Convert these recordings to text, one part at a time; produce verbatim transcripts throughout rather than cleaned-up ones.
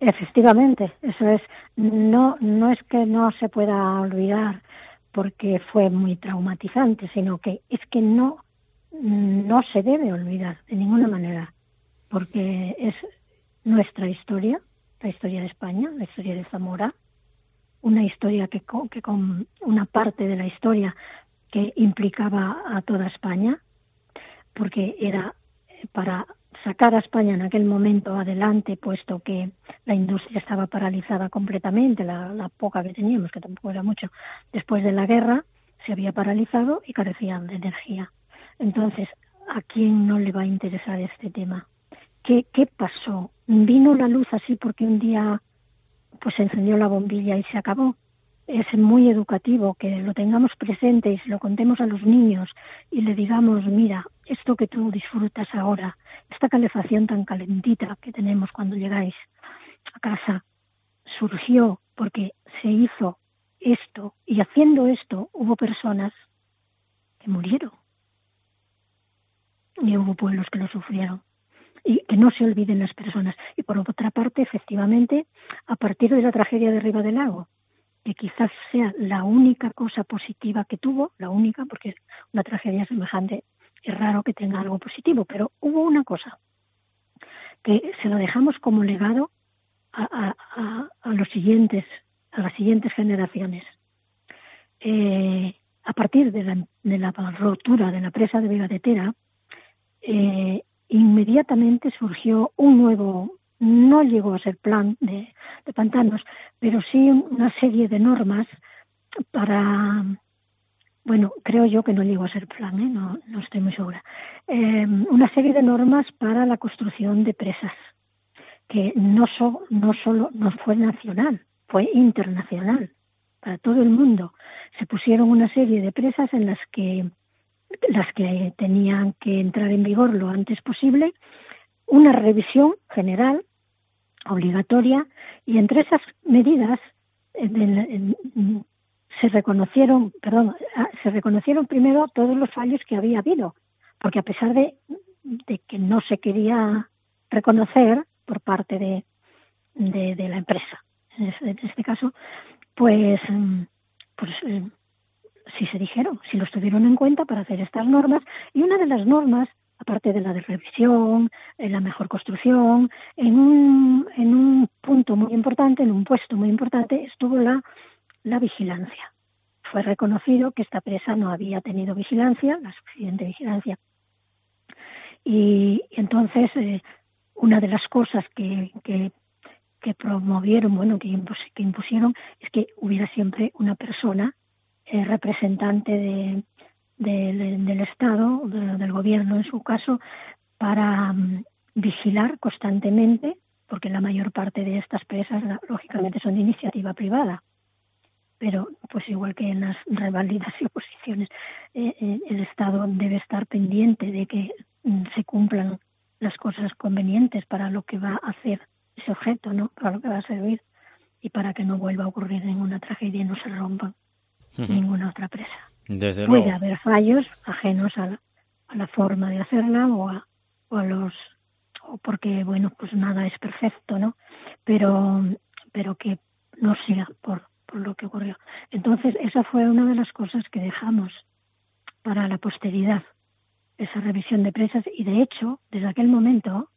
Efectivamente, eso es. No, no es que no se pueda olvidar porque fue muy traumatizante, sino que es que no, no se debe olvidar de ninguna manera, porque es nuestra historia, la historia de España, la historia de Zamora, una historia que con, que con una parte de la historia que implicaba a toda España, porque era para sacar a España en aquel momento adelante, puesto que la industria estaba paralizada completamente, la, la poca que teníamos, que tampoco era mucho, después de la guerra, se había paralizado y carecían de energía. Entonces, ¿a quién no le va a interesar este tema? ¿Qué, qué pasó? ¿Vino la luz así porque un día pues se encendió la bombilla y se acabó? Es muy educativo que lo tengamos presente y se lo contemos a los niños y le digamos, mira, esto que tú disfrutas ahora, esta calefacción tan calentita que tenemos cuando llegáis a casa, surgió porque se hizo esto, y haciendo esto hubo personas que murieron y hubo pueblos que lo sufrieron. Y que no se olviden las personas. Y por otra parte, efectivamente, a partir de la tragedia de Riva del Lago, que quizás sea la única cosa positiva que tuvo, la única, porque una tragedia semejante es raro que tenga algo positivo, pero hubo una cosa, que se lo dejamos como legado a, a, a, a los siguientes, a las siguientes generaciones. Eh, a partir de la, de la rotura de la presa de Vega de Tera, eh, inmediatamente surgió un nuevo, no llegó a ser plan de, de pantanos, pero sí una serie de normas para, bueno, creo yo que no llegó a ser plan, ¿eh? no, no estoy muy segura, eh, una serie de normas para la construcción de presas, que no, so, no solo no fue nacional, fue internacional, para todo el mundo. Se pusieron una serie de presas en las que las que tenían que entrar en vigor lo antes posible, una revisión general, obligatoria, y entre esas medidas eh, de, de, se reconocieron, perdón, se reconocieron primero todos los fallos que había habido, porque a pesar de, de que no se quería reconocer por parte de, de, de la empresa, en este, en este caso, pues, pues sí se dijeron, sí los tuvieron en cuenta para hacer estas normas, y una de las normas, aparte de la de revisión, en la mejor construcción, en un, en un punto muy importante, en un puesto muy importante, estuvo la, la vigilancia. Fue reconocido que esta presa no había tenido vigilancia, la suficiente vigilancia. Y, y entonces, eh, una de las cosas que, que, que promovieron, bueno, que, impus, que impusieron, es que hubiera siempre una persona Eh, representante de, de, de, del Estado, de, del gobierno en su caso, para um, vigilar constantemente, porque la mayor parte de estas presas, lógicamente, son de iniciativa privada, pero pues igual que en las reválidas y oposiciones, eh, eh, el Estado debe estar pendiente de que mm, se cumplan las cosas convenientes para lo que va a hacer ese objeto, ¿no? Para lo que va a servir, y para que no vuelva a ocurrir ninguna tragedia y no se rompan Uh-huh. ninguna otra presa. Desde Puede luego. haber fallos ajenos a la, a la forma de hacerla o a, o a los o porque bueno pues nada es perfecto, ¿no? Pero pero que no sea por por lo que ocurrió. Entonces esa fue una de las cosas que dejamos para la posteridad, esa revisión de presas, y de hecho desde aquel momento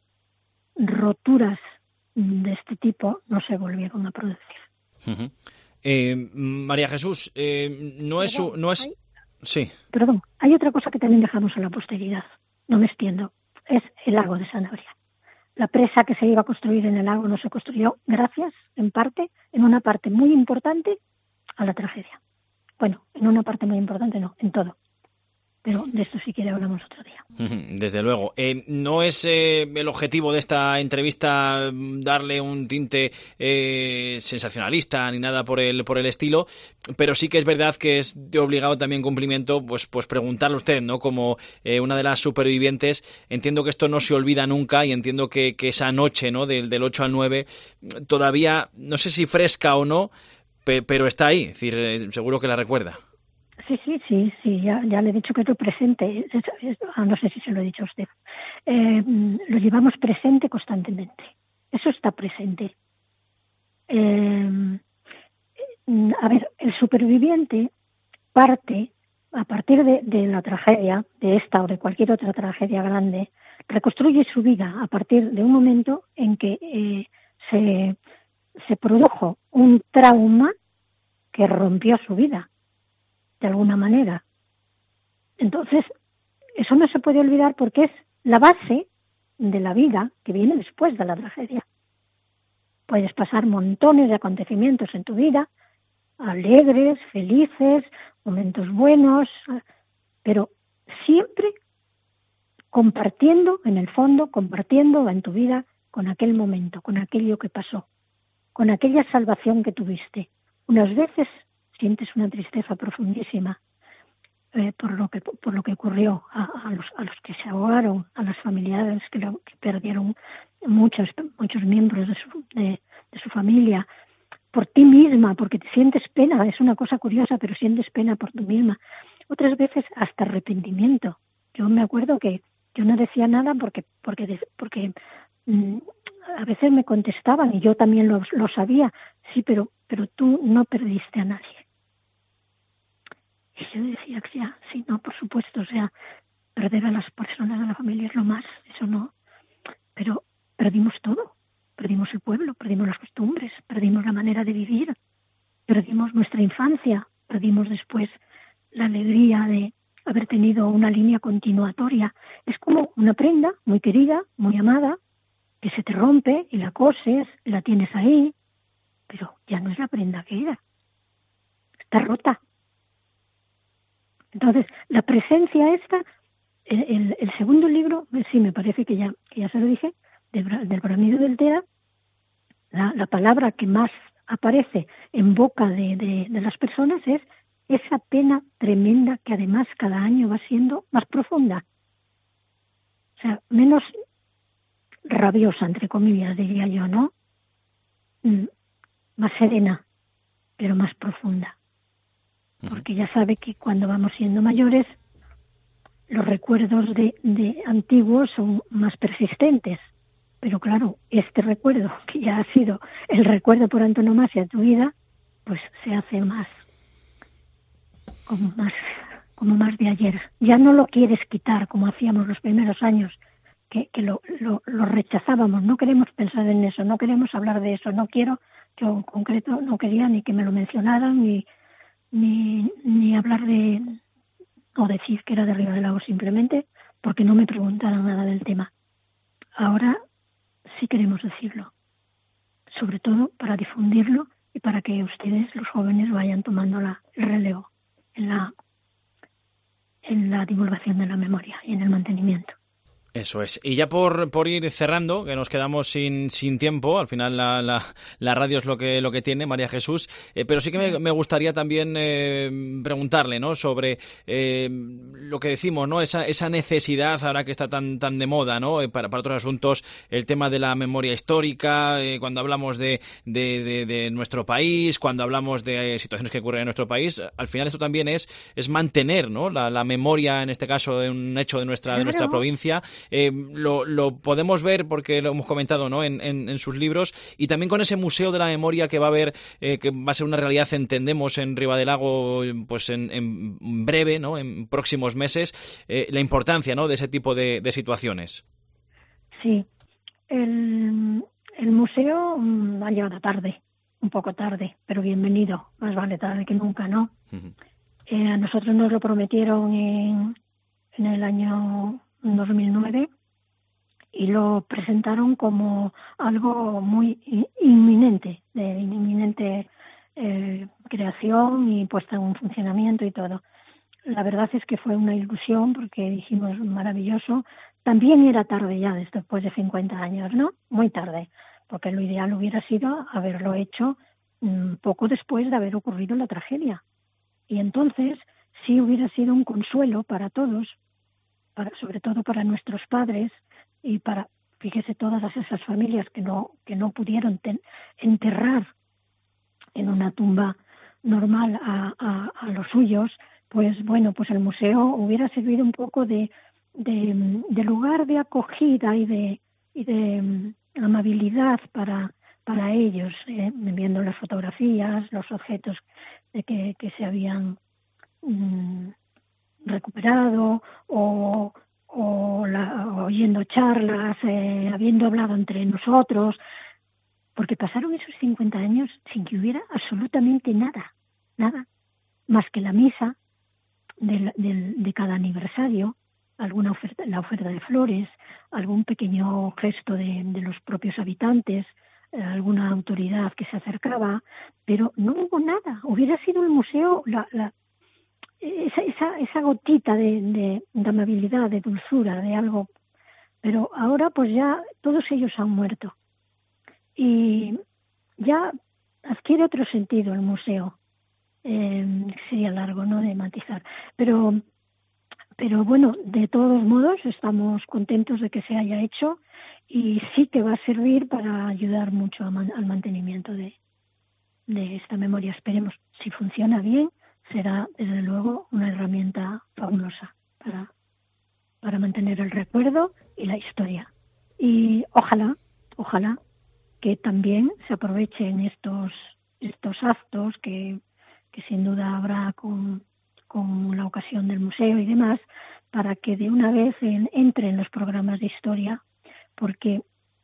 roturas de este tipo no se volvieron a producir. Uh-huh. Eh, María Jesús, eh, no es... Perdón, no es... hay, sí. Perdón, hay otra cosa que también dejamos a la posteridad, no me extiendo, es el lago de Sanabria. La presa que se iba a construir en el lago no se construyó gracias, en parte, en una parte muy importante, a la tragedia. Bueno, en una parte muy importante no, en todo. Pero de esto si quiere hablamos otro día. Desde luego. Eh, no es eh, el objetivo de esta entrevista darle un tinte eh, sensacionalista ni nada por el por el estilo, pero sí que es verdad que es de obligado también cumplimiento pues pues preguntarle a usted, ¿no? Como eh, una de las supervivientes, entiendo que esto no se olvida nunca y entiendo que, que esa noche, ¿no? Del, del ocho al nueve todavía, no sé si fresca o no, pe, pero está ahí, es decir, eh, seguro que la recuerda. Sí, sí, sí, sí, ya, ya le he dicho que es lo presente, es, es, ah, no sé si se lo he dicho a usted, eh, lo llevamos presente constantemente, eso está presente, eh, a ver, el superviviente parte, a partir de, de la tragedia, de esta o de cualquier otra tragedia grande, reconstruye su vida a partir de un momento en que eh, se, se produjo un trauma que rompió su vida, de alguna manera. Entonces, eso no se puede olvidar porque es la base de la vida que viene después de la tragedia. Puedes pasar montones de acontecimientos en tu vida, alegres, felices, momentos buenos, pero siempre compartiendo, en el fondo, compartiendo en tu vida con aquel momento, con aquello que pasó, con aquella salvación que tuviste. Unas veces sientes una tristeza profundísima eh, por lo que por lo que ocurrió a, a los a los que se ahogaron, a las familiares que, lo, que perdieron muchos muchos miembros de su de, de su familia, por ti misma, porque te sientes pena, es una cosa curiosa, pero sientes pena por tú misma. Otras veces hasta arrepentimiento. Yo me acuerdo que yo no decía nada porque porque porque mmm, a veces me contestaban y yo también lo, lo sabía, sí, pero pero tú no perdiste a nadie. Y yo decía que ya, sí, no, por supuesto, o sea, perder a las personas de la familia es lo más, eso no, pero perdimos todo, perdimos el pueblo, perdimos las costumbres, perdimos la manera de vivir, perdimos nuestra infancia, perdimos después la alegría de haber tenido una línea continuatoria. Es como una prenda muy querida, muy amada, que se te rompe y la coses, la tienes ahí, pero ya no es la prenda que era, está rota. Entonces, la presencia esta, el, el, el segundo libro, sí, me parece que ya, que ya se lo dije, de, del Bramido del Tera, la, la palabra que más aparece en boca de, de, de las personas es esa pena tremenda que además cada año va siendo más profunda. O sea, menos rabiosa, entre comillas, diría yo, ¿no? Mm, más serena, pero más profunda. Porque ya sabe que cuando vamos siendo mayores, los recuerdos de, de antiguos son más persistentes. Pero claro, este recuerdo, que ya ha sido el recuerdo por antonomasia de tu vida, pues se hace más, como más, como más de ayer. Ya no lo quieres quitar como hacíamos los primeros años, que, que lo, lo, lo rechazábamos. No queremos pensar en eso, no queremos hablar de eso. No quiero, yo en concreto no quería ni que me lo mencionaran, ni Ni, ni hablar de, o decir que era de Riva del Lago simplemente porque no me preguntaran nada del tema. Ahora sí queremos decirlo, sobre todo para difundirlo y para que ustedes, los jóvenes, vayan tomando la, el relevo en la, en la divulgación de la memoria y en el mantenimiento. Eso es. Y ya por, por ir cerrando, que nos quedamos sin, sin tiempo, al final la, la, la radio es lo que, lo que tiene, María Jesús, eh, pero sí que me, me gustaría también eh, preguntarle, ¿no?, sobre eh, lo que decimos, ¿no?, esa, esa necesidad ahora que está tan, tan de moda, ¿no?, eh, para, para otros asuntos, el tema de la memoria histórica, eh, cuando hablamos de, de, de, de nuestro país, cuando hablamos de eh, situaciones que ocurren en nuestro país, al final esto también es, es mantener, ¿no?, la, la memoria, en este caso, de un hecho de nuestra, de nuestra provincia. Eh, lo, lo podemos ver porque lo hemos comentado, ¿no?, en, en, en sus libros, y también con ese museo de la memoria que va a haber, eh, que va a ser una realidad, entendemos, en Riva del Lago, pues en, en breve, ¿no?, en próximos meses, eh, la importancia, ¿no?, de ese tipo de, de situaciones. Sí, el, el museo mmm, ha llegado tarde, un poco tarde, pero bienvenido, más vale tarde que nunca, ¿no? Uh-huh. Eh, a nosotros nos lo prometieron en, en el año dos mil nueve y lo presentaron como algo muy inminente, de inminente eh, creación y puesta en funcionamiento y todo. La verdad es que fue una ilusión porque dijimos maravilloso. También era tarde ya, después de cincuenta años, ¿no? Muy tarde, porque lo ideal hubiera sido haberlo hecho mmm, poco después de haber ocurrido la tragedia. Y entonces sí hubiera sido un consuelo para todos, para, sobre todo para nuestros padres y para, fíjese, todas esas familias que no que no pudieron ten, enterrar en una tumba normal a, a, a los suyos, pues bueno, pues el museo hubiera servido un poco de, de, de lugar de acogida y de, y de amabilidad para, para ellos, eh, viendo las fotografías, los objetos de que, que se habían mm, recuperado, o, o, la, o oyendo charlas, eh, habiendo hablado entre nosotros, porque pasaron esos cincuenta años sin que hubiera absolutamente nada, nada, más que la misa de, de, de cada aniversario, alguna oferta, la oferta de flores, algún pequeño gesto de, de los propios habitantes, eh, alguna autoridad que se acercaba, pero no hubo nada. Hubiera sido el museo la, la, esa, esa, esa gotita de, de, de amabilidad, de dulzura, de algo, pero ahora pues ya todos ellos han muerto y ya adquiere otro sentido el museo. Eh, sería largo, ¿no?, de matizar, pero pero bueno, de todos modos estamos contentos de que se haya hecho y sí que va a servir para ayudar mucho a man, al mantenimiento de, de esta memoria. Esperemos, si funciona bien, será desde luego una herramienta fabulosa para, para mantener el recuerdo y la historia. Y ojalá, ojalá que también se aprovechen estos, estos actos que que sin duda habrá con, con la ocasión del museo y demás, para que de una vez en, entre en los programas de historia, porque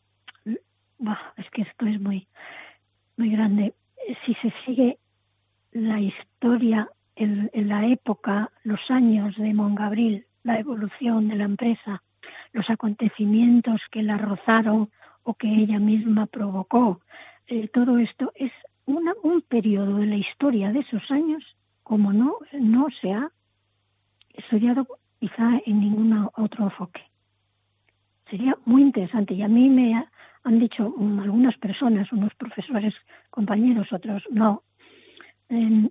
bah, es que esto es muy, muy grande. Si se sigue la historia en, en la época, los años de Mongabril, la evolución de la empresa, los acontecimientos que la rozaron o que ella misma provocó, eh, todo esto es Una, un periodo de la historia de esos años como no, no se ha estudiado quizá en ningún otro enfoque. Sería muy interesante y a mí me ha, han dicho um, algunas personas, unos profesores, compañeros, otros no, eh,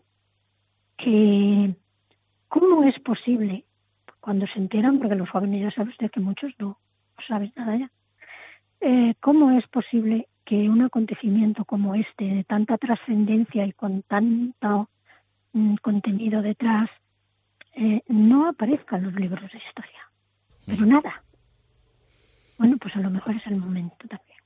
que cómo es posible cuando se enteran, porque los jóvenes ya sabe usted que muchos no, no saben nada ya, eh, cómo es posible que un acontecimiento como este, de tanta trascendencia y con tanto mm, contenido detrás, eh, no aparezca en los libros de historia. Pero nada. Bueno, pues a lo mejor es el momento también.